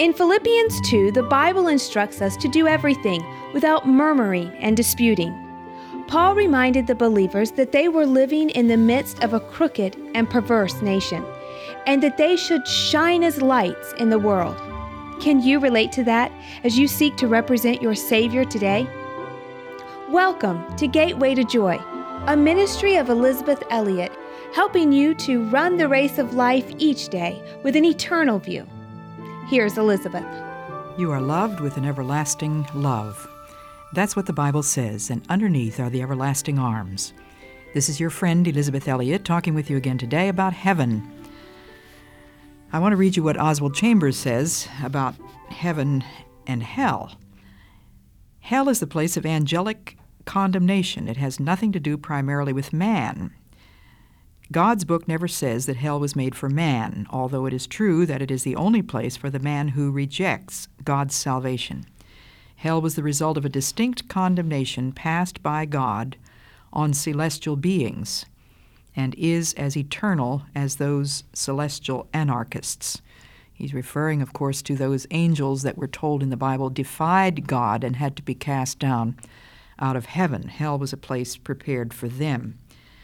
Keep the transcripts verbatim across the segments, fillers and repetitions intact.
In Philippians two, the Bible instructs us to do everything without murmuring and disputing. Paul reminded the believers that they were living in the midst of a crooked and perverse nation, and that they should shine as lights in the world. Can you relate to that as you seek to represent your Savior today? Welcome to Gateway to Joy, a ministry of Elisabeth Elliot, helping you to run the race of life each day with an eternal view. Here's Elisabeth. You are loved with an everlasting love. That's what the Bible says, and underneath are the everlasting arms. This is your friend Elisabeth Elliot talking with you again today about heaven. I want to read you what Oswald Chambers says about heaven and hell. Hell is the place of angelic condemnation. It has nothing to do primarily with man. God's book never says that hell was made for man, although it is true that it is the only place for the man who rejects God's salvation. Hell was the result of a distinct condemnation passed by God on celestial beings and is as eternal as those celestial anarchists. He's referring, of course, to those angels that we're told in the Bible defied God and had to be cast down out of heaven. Hell was a place prepared for them.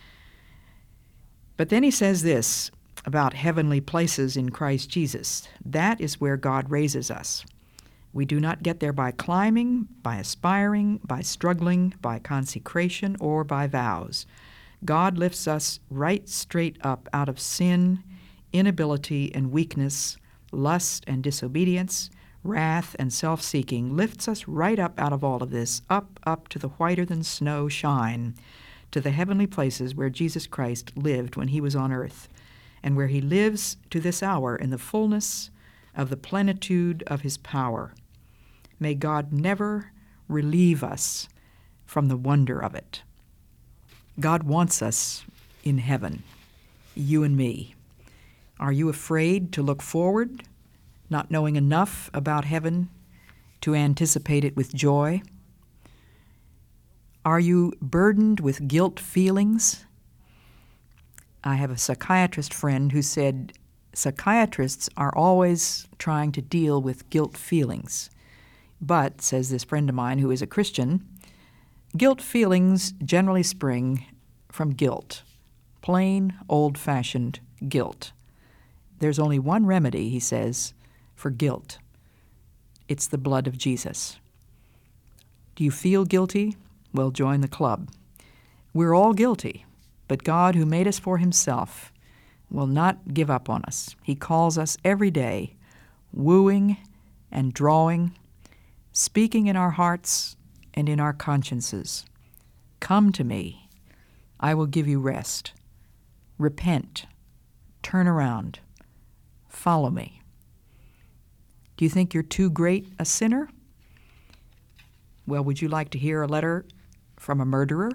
But then he says this about heavenly places in Christ Jesus. That is where God raises us. We do not get there by climbing, by aspiring, by struggling, by consecration, or by vows. God lifts us right straight up out of sin, inability and weakness, lust and disobedience, wrath and self-seeking, lifts us right up out of all of this, up, up to the whiter-than-snow shine, to the heavenly places where Jesus Christ lived when he was on earth, and where he lives to this hour in the fullness of the plenitude of his power. May God never relieve us from the wonder of it. God wants us in heaven, you and me. Are you afraid to look forward, not knowing enough about heaven to anticipate it with joy? Are you burdened with guilt feelings? I have a psychiatrist friend who said psychiatrists are always trying to deal with guilt feelings. But, says this friend of mine who is a Christian, guilt feelings generally spring from guilt, plain, old-fashioned guilt. There's only one remedy, he says, for guilt. It's the blood of Jesus. Do you feel guilty? Well, join the club. We're all guilty, but God, who made us for himself, will not give up on us. He calls us every day, wooing and drawing, speaking in our hearts and in our consciences. Come to me. I will give you rest. Repent. Turn around. Follow me. Do you think you're too great a sinner? Well, would you like to hear a letter from a murderer?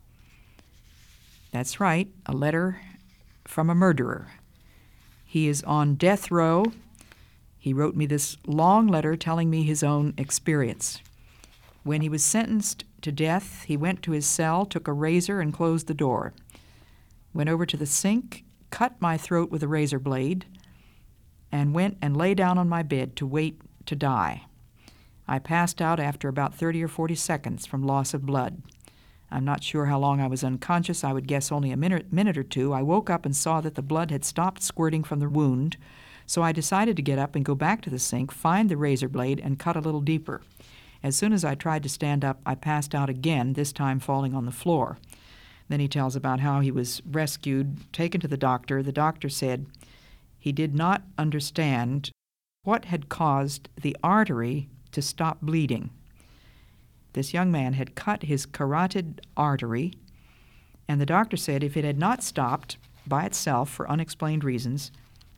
That's right, a letter from a murderer. He is on death row. He wrote me this long letter telling me his own experience. When he was sentenced to death, he went to his cell, took a razor, and closed the door. Went over to the sink, cut my throat with a razor blade, and went and lay down on my bed to wait to die. I passed out after about thirty or forty seconds from loss of blood. I'm not sure how long I was unconscious. I would guess only a minute, minute or two. I woke up and saw that the blood had stopped squirting from the wound, so I decided to get up and go back to the sink, find the razor blade, and cut a little deeper. As soon as I tried to stand up, I passed out again, this time falling on the floor. Then he tells about how he was rescued, taken to the doctor. The doctor said he did not understand what had caused the artery to stop bleeding. This young man had cut his carotid artery, and the doctor said if it had not stopped by itself for unexplained reasons,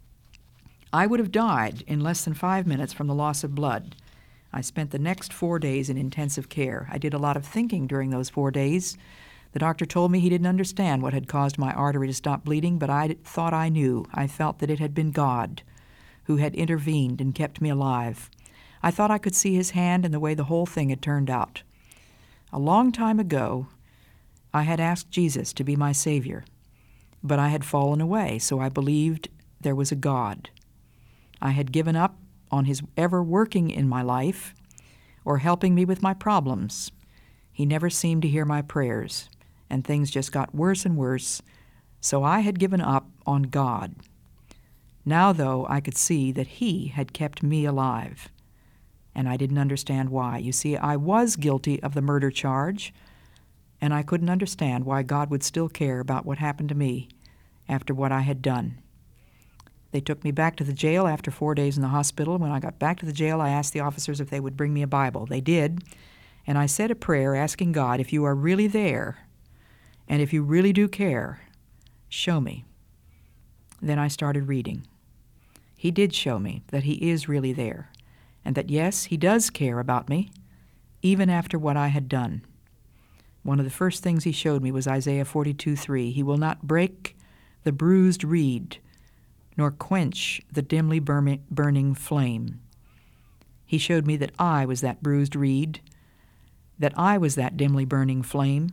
I would have died in less than five minutes from the loss of blood. I spent the next four days in intensive care. I did a lot of thinking during those four days. The doctor told me he didn't understand what had caused my artery to stop bleeding, but I thought I knew. I felt that it had been God who had intervened and kept me alive. I thought I could see his hand in the way the whole thing had turned out. A long time ago, I had asked Jesus to be my Savior, but I had fallen away, so I believed there was a God. I had given up on his ever working in my life or helping me with my problems. He never seemed to hear my prayers, and things just got worse and worse, so I had given up on God. Now, though, I could see that he had kept me alive, and I didn't understand why. You see, I was guilty of the murder charge, and I couldn't understand why God would still care about what happened to me after what I had done. They took me back to the jail after four days in the hospital. When I got back to the jail, I asked the officers if they would bring me a Bible. They did, and I said a prayer asking God, if you are really there, and if you really do care, show me. Then I started reading. He did show me that he is really there, and that, yes, he does care about me, even after what I had done. One of the first things he showed me was Isaiah forty-two three. He will not break the bruised reed, nor quench the dimly burning flame. He showed me that I was that bruised reed, that I was that dimly burning flame.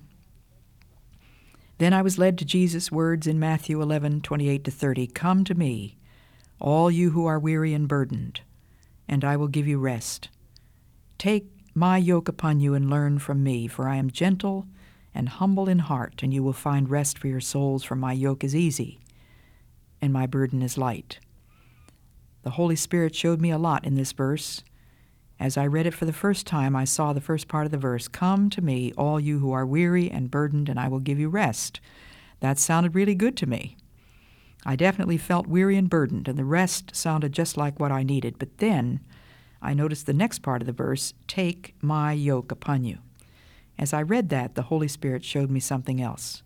Then I was led to Jesus' words in Matthew eleven twenty-eight to thirty. Come to me, all you who are weary and burdened, and I will give you rest. Take my yoke upon you and learn from me, for I am gentle and humble in heart, and you will find rest for your souls, for my yoke is easy and my burden is light. The Holy Spirit showed me a lot in this verse. As I read it for the first time, I saw the first part of the verse, come to me, all you who are weary and burdened, and I will give you rest. That sounded really good to me. I definitely felt weary and burdened, and the rest sounded just like what I needed. But then I noticed the next part of the verse, take my yoke upon you. As I read that, the Holy Spirit showed me something else.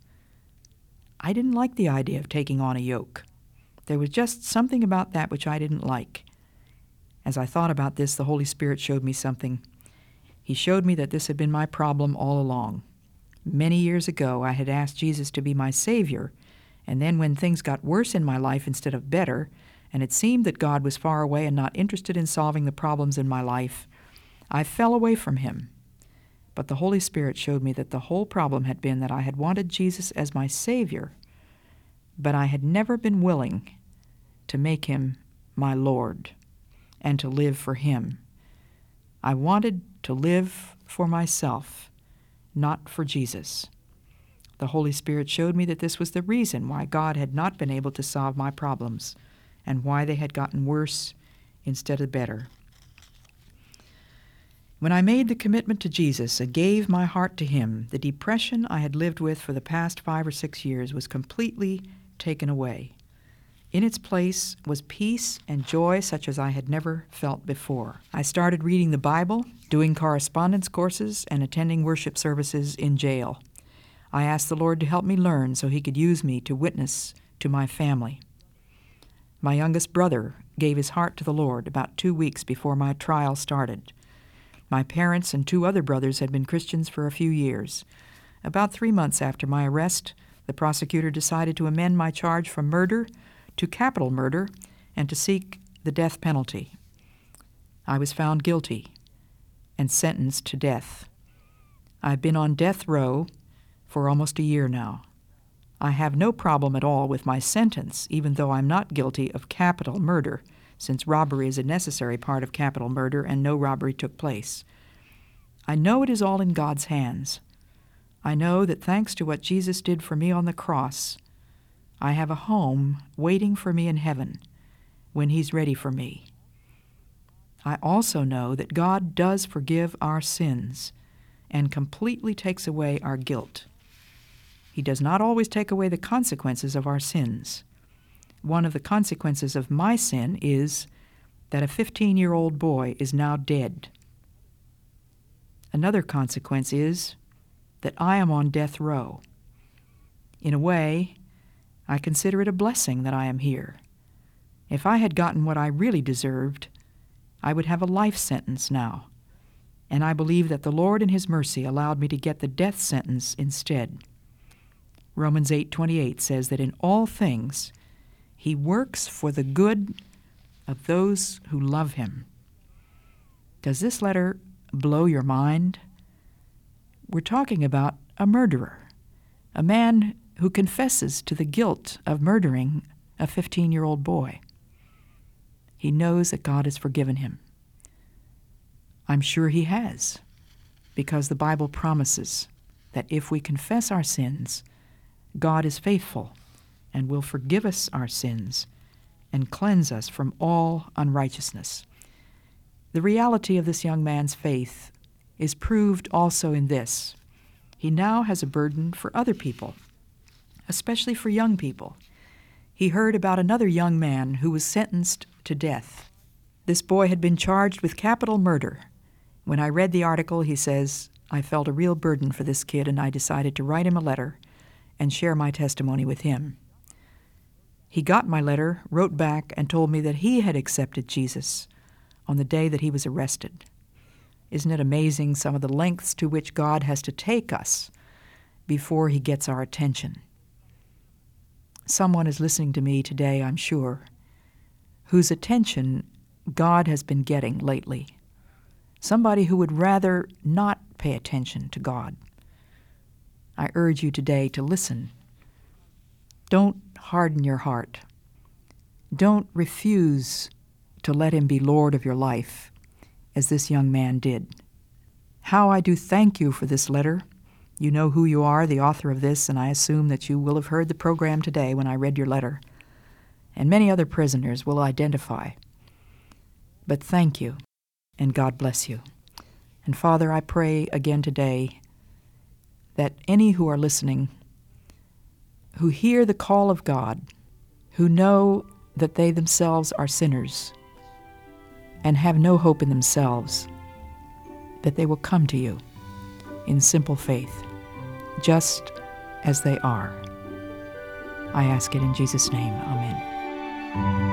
I didn't like the idea of taking on a yoke. There was just something about that which I didn't like. As I thought about this, the Holy Spirit showed me something. He showed me that this had been my problem all along. Many years ago, I had asked Jesus to be my Savior, and then when things got worse in my life instead of better, and it seemed that God was far away and not interested in solving the problems in my life, I fell away from him. But the Holy Spirit showed me that the whole problem had been that I had wanted Jesus as my Savior, but I had never been willing to make him my Lord and to live for him. I wanted to live for myself, not for Jesus. The Holy Spirit showed me that this was the reason why God had not been able to solve my problems and why they had gotten worse instead of better. When I made the commitment to Jesus and gave my heart to him, the depression I had lived with for the past five or six years was completely taken away. In its place was peace and joy such as I had never felt before. I started reading the Bible, doing correspondence courses, and attending worship services in jail. I asked the Lord to help me learn so he could use me to witness to my family. My youngest brother gave his heart to the Lord about two weeks before my trial started. My parents and two other brothers had been Christians for a few years. About three months after my arrest, the prosecutor decided to amend my charge from murder to capital murder and to seek the death penalty. I was found guilty and sentenced to death. I've been on death row for almost a year now. I have no problem at all with my sentence, even though I'm not guilty of capital murder, since robbery is a necessary part of capital murder and no robbery took place. I know it is all in God's hands. I know that thanks to what Jesus did for me on the cross, I have a home waiting for me in heaven when he's ready for me. I also know that God does forgive our sins and completely takes away our guilt. He does not always take away the consequences of our sins. One of the consequences of my sin is that a fifteen-year-old boy is now dead. Another consequence is that I am on death row. In a way, I consider it a blessing that I am here. If I had gotten what I really deserved, I would have a life sentence now, and I believe that the Lord in his mercy allowed me to get the death sentence instead. Romans eight twenty-eight says that in all things he works for the good of those who love him. Does this letter blow your mind? We're talking about a murderer, a man who confesses to the guilt of murdering a fifteen-year-old boy. He knows that God has forgiven him. I'm sure he has, because the Bible promises that if we confess our sins, God is faithful and will forgive us our sins and cleanse us from all unrighteousness. The reality of this young man's faith is proved also in this. He now has a burden for other people, especially for young people. He heard about another young man who was sentenced to death. This boy had been charged with capital murder. When I read the article, he says, I felt a real burden for this kid, and I decided to write him a letter and share my testimony with him. He got my letter, wrote back, and told me that he had accepted Jesus on the day that he was arrested. Isn't it amazing some of the lengths to which God has to take us before he gets our attention? Someone is listening to me today, I'm sure, whose attention God has been getting lately. Somebody who would rather not pay attention to God. I urge you today to listen. Don't harden your heart. Don't refuse to let him be Lord of your life, as this young man did. How I do thank you for this letter. You know who you are, the author of this, and I assume that you will have heard the program today when I read your letter. And many other prisoners will identify. But thank you, and God bless you. And Father, I pray again today that any who are listening, who hear the call of God, who know that they themselves are sinners and have no hope in themselves, that they will come to you in simple faith, just as they are. I ask it in Jesus' name. Amen.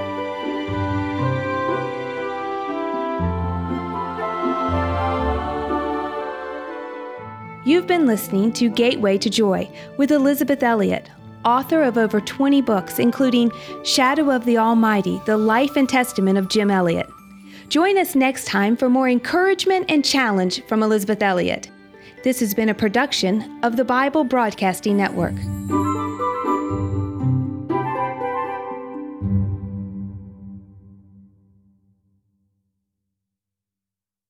You've been listening to Gateway to Joy with Elisabeth Elliot, author of over twenty books, including Shadow of the Almighty, The Life and Testament of Jim Elliot. Join us next time for more encouragement and challenge from Elisabeth Elliot. This has been a production of the Bible Broadcasting Network.